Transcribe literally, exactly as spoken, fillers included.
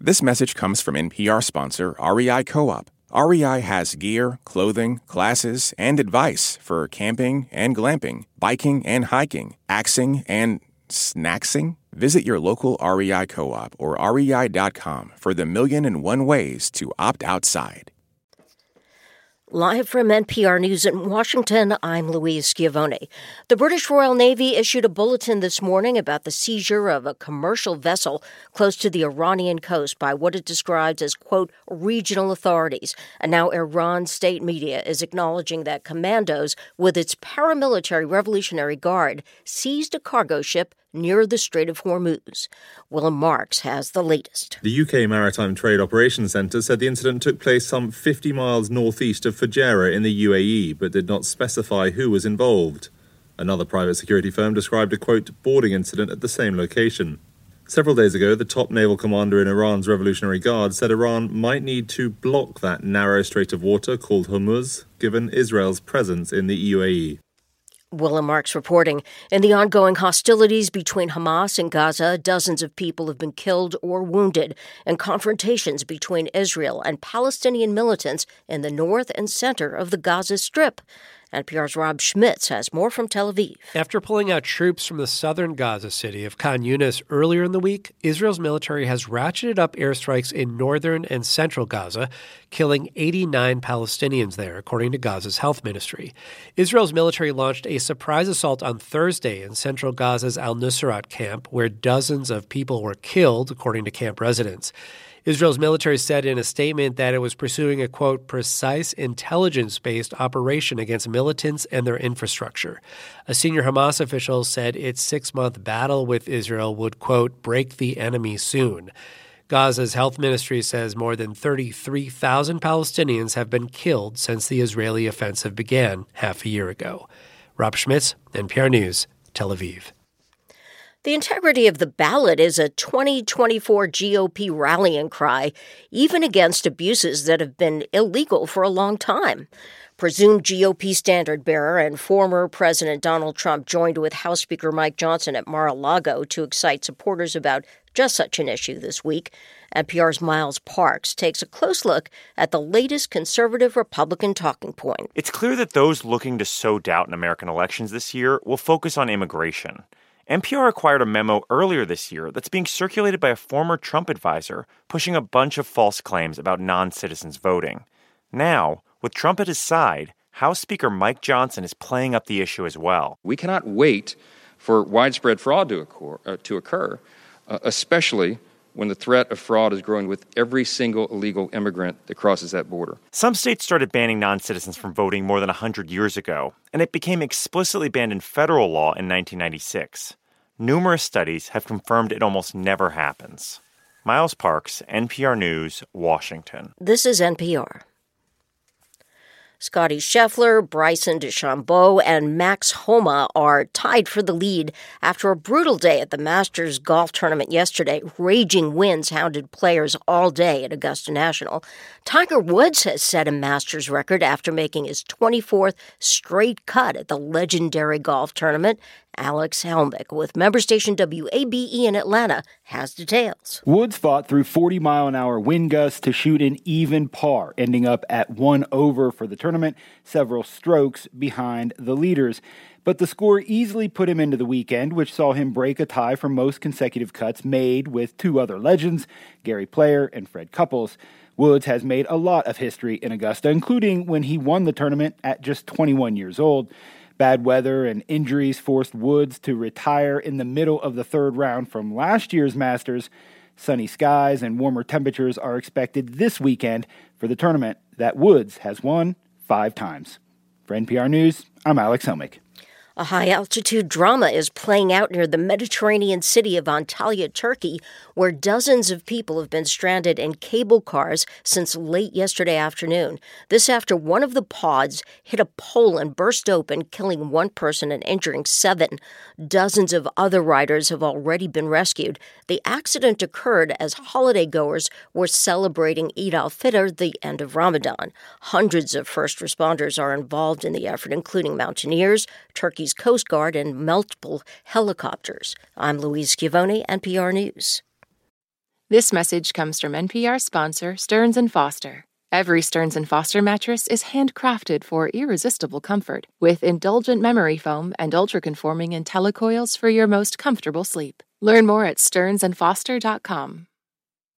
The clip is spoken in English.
This message comes from N P R sponsor R E I Co-op. R E I has gear, clothing, classes, and advice for camping and glamping, biking and hiking, axing and snacksing. Visit your local R E I Co-op or R E I dot com for the million and one ways to opt outside. Live from N P R News in Washington, I'm Louise Schiavone. The British Royal Navy issued a bulletin this morning about the seizure of a commercial vessel close to the Iranian coast by what it describes as, quote, regional authorities. And now Iran state media is acknowledging that commandos with its paramilitary Revolutionary Guard seized a cargo ship near the Strait of Hormuz. Willem Marks has the latest. The U K Maritime Trade Operations Centre said the incident took place some fifty miles northeast of Fujairah in the U A E, but did not specify who was involved. Another private security firm described a, quote, boarding incident at the same location. Several days ago, the top naval commander in Iran's Revolutionary Guard said Iran might need to block that narrow strait of water called Hormuz, given Israel's presence in the U A E. Willem Marks reporting. In the ongoing hostilities between Hamas and Gaza, dozens of people have been killed or wounded in confrontations between Israel and Palestinian militants in the north and center of the Gaza Strip. N P R's Rob Schmitz has more from Tel Aviv. After pulling out troops from the southern Gaza city of Khan Yunis earlier in the week, Israel's military has ratcheted up airstrikes in northern and central Gaza, killing eighty-nine Palestinians there, according to Gaza's health ministry. Israel's military launched a surprise assault on Thursday in central Gaza's al-Nusrat camp, where dozens of people were killed, according to camp residents. Israel's military said in a statement that it was pursuing a, quote, precise intelligence-based operation against militants and their infrastructure. A senior Hamas official said its six-month battle with Israel would, quote, break the enemy soon. Gaza's health ministry says more than thirty-three thousand Palestinians have been killed since the Israeli offensive began half a year ago. Rob Schmitz, N P R News, Tel Aviv. The integrity of the ballot is a twenty twenty-four G O P rallying cry, even against abuses that have been illegal for a long time. Presumed G O P standard-bearer and former President Donald Trump joined with House Speaker Mike Johnson at Mar-a-Lago to excite supporters about just such an issue this week. N P R's Miles Parks takes a close look at the latest conservative-Republican talking point. It's clear that those looking to sow doubt in American elections this year will focus on immigration. N P R acquired a memo earlier this year that's being circulated by a former Trump advisor pushing a bunch of false claims about non-citizens voting. Now, with Trump at his side, House Speaker Mike Johnson is playing up the issue as well. We cannot wait for widespread fraud to occur, uh, to occur uh, especially when the threat of fraud is growing with every single illegal immigrant that crosses that border. Some states started banning non-citizens from voting more than one hundred years ago, and it became explicitly banned in federal law in nineteen ninety-six. Numerous studies have confirmed it almost never happens. Miles Parks, N P R News, Washington. This is N P R. Scotty Scheffler, Bryson DeChambeau, and Max Homa are tied for the lead after a brutal day at the Masters golf tournament yesterday. Raging winds hounded players all day at Augusta National. Tiger Woods has set a Masters record after making his twenty-fourth straight cut at the legendary golf tournament. Alex Helmick with member station W A B E in Atlanta has details. Woods fought through forty mile an hour wind gusts to shoot an even par, ending up at one over for the tournament, several strokes behind the leaders. But the score easily put him into the weekend, which saw him break a tie for most consecutive cuts made with two other legends, Gary Player and Fred Couples. Woods has made a lot of history in Augusta, including when he won the tournament at just twenty-one years old. Bad weather and injuries forced Woods to retire in the middle of the third round from last year's Masters. Sunny skies and warmer temperatures are expected this weekend for the tournament that Woods has won five times. For N P R News, I'm Alex Helmick. A high-altitude drama is playing out near the Mediterranean city of Antalya, Turkey, where dozens of people have been stranded in cable cars since late yesterday afternoon. This after one of the pods hit a pole and burst open, killing one person and injuring seven. Dozens of other riders have already been rescued. The accident occurred as holiday-goers were celebrating Eid al-Fitr, the end of Ramadan. Hundreds of first responders are involved in the effort, including mountaineers, Turkey's Coast Guard, and multiple helicopters. I'm Louise Schiavone, N P R News. This message comes from N P R sponsor Stearns and Foster. Every Stearns and Foster mattress is handcrafted for irresistible comfort, with indulgent memory foam and ultra-conforming IntelliCoils for your most comfortable sleep. Learn more at stearns and foster dot com.